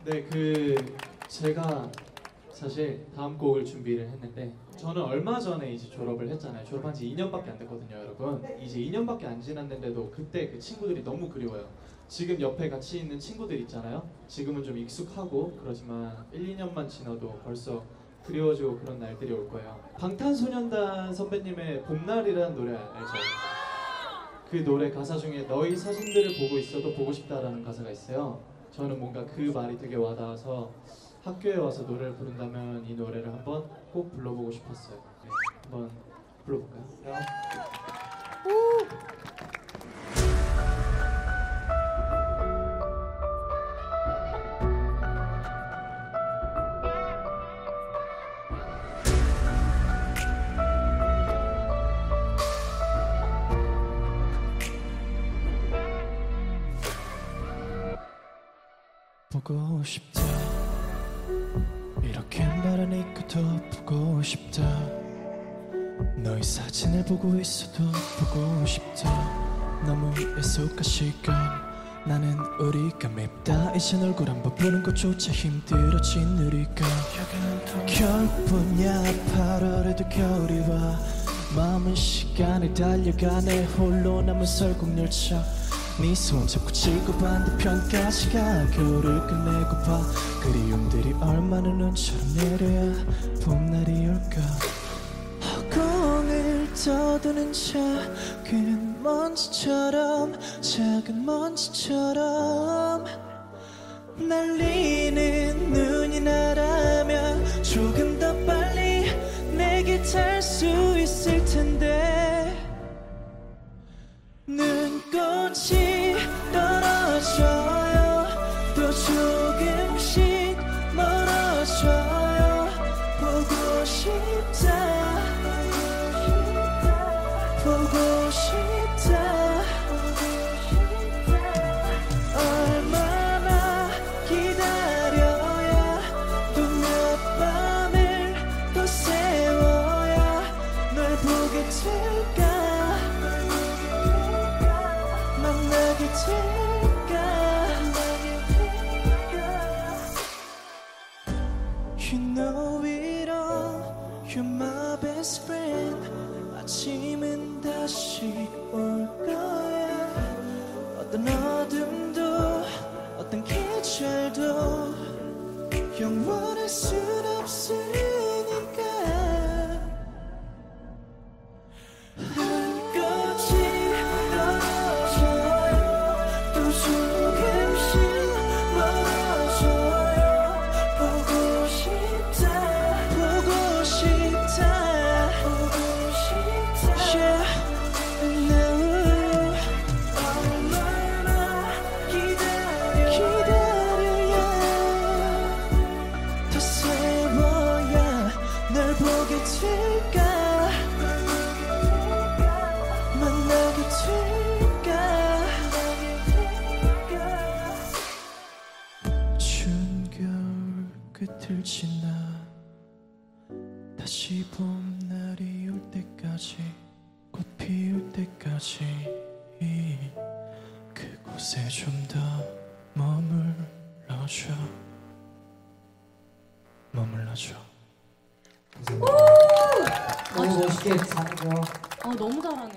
네, 제가 사실 다음 곡을 준비를 했는데 저는 얼마 전에 이제 졸업을 했잖아요. 졸업한 지 2년밖에 안 됐거든요, 여러분. 이제 2년밖에 안 지났는데도 그때 그 친구들이 너무 그리워요. 지금 옆에 같이 있는 친구들 있잖아요. 지금은 좀 익숙하고 그러지만 1, 2년만 지나도 벌써 그리워지고 그런 날들이 올 거예요. 방탄소년단 선배님의 봄날이라는 노래 알죠? 그 노래 가사 중에 너희 사진들을 보고 있어도 보고 싶다라는 가사가 있어요. 저는 뭔가 그 말이 되게 와닿아서 학교에 와서 노래를 부른다면 이 노래를 한번 꼭 불러보고 싶었어요. 네, 한번 불러볼까요? 보고 싶다 이렇게 말하니까 더 보고 싶다 너의 사진을 보고 있어도 보고 싶다 너무 애석한 시간 나는 우리가 맵다 이젠 얼굴 한번 보는 것조차 힘들어진 우리가 겨울뿐이야 8월에도 겨울이 와 마음은 시간을 달려가네 홀로 남은 설국열차 네 손 잡고 지구 반대편까지 가 겨울을 끝내고파 그리움들이 얼마나 눈처럼 내려야 봄날이 올까 허공을 떠도는 작은 먼지처럼 날리는 눈이 나라면 조금 더 빨리 내게 닿을 수 있을 텐데 눈꽃이 떨어져요 또 조금씩 멀어져요 보고 싶다 보고 싶다 얼마나 기다려야 또 몇 밤을 더 세워야 널 보게 될까 만나게 될까 You know it all You're my best friend 아침은 다시 올 거야 어떤 어둠도 어떤 계절도 영원할 순 없으니까 추운 겨울 끝을 지나 다시 봄날이 올 때까지 꽃 피울 때까지 그곳에 좀 더 머물러줘 너무 멋있게 잘하죠. 너무 잘하네.